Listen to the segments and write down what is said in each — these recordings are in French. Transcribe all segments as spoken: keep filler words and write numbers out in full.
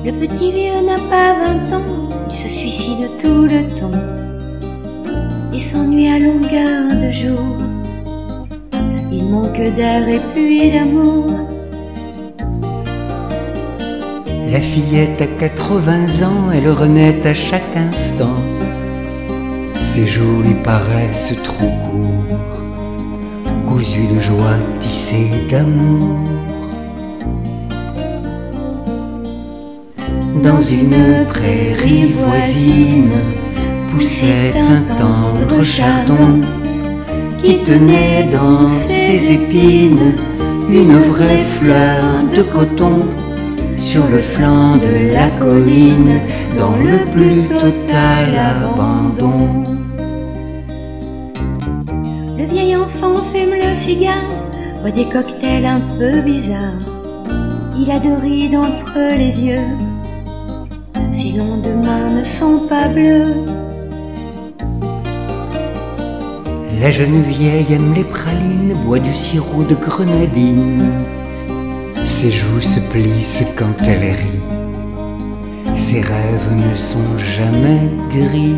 Le petit vieux n'a pas vingt ans, il se suicide tout le temps et s'ennuie à longueur de jour. Il manque d'air et puis d'amour. La fillette a quatre-vingts ans, elle renaît à chaque instant. Ses jours lui paraissent trop courts, cousus de joie, tissés d'amour. Dans une prairie voisine poussait un tendre chardon qui tenait dans ses épines une vraie fleur de coton. Sur le flanc de la colline, dans le plus total abandon. Le vieil enfant fume le cigare, boit des cocktails un peu bizarres. Il a deux rides entre les yeux, ses lendemains ne sont pas bleus. La jeune vieille aime les pralines, boit du sirop de grenadine. Ses joues se plissent quand elle rit, ses rêves ne sont jamais gris.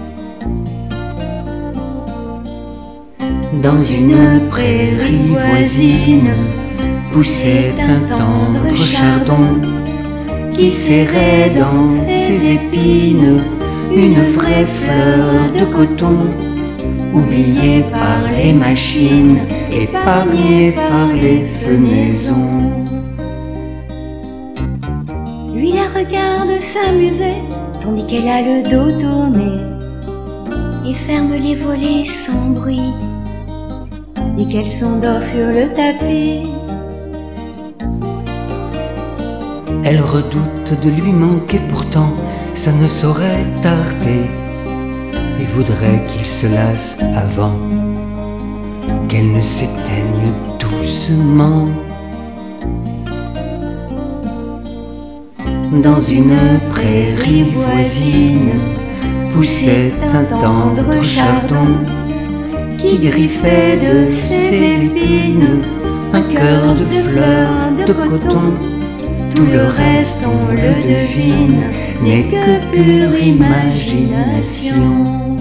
Dans une prairie voisine poussait un tendre chardon qui serrait dans ses épines une vraie fleur de coton, oubliée par les machines, épargnée par les fenaisons. Lui la regarde s'amuser, tandis qu'elle a le dos tourné et ferme les volets sans bruit dès qu'elle s'endort sur le tapis. Elle redoute de lui manquer, pourtant ça ne saurait tarder, et voudrait qu'il se lasse avant qu'elle ne s'éteigne doucement. Dans une prairie voisine poussait un tendre chardon qui griffait de ses épines un cœur de fleurs de coton. Tout le reste, on le devine, n'est que pure imagination.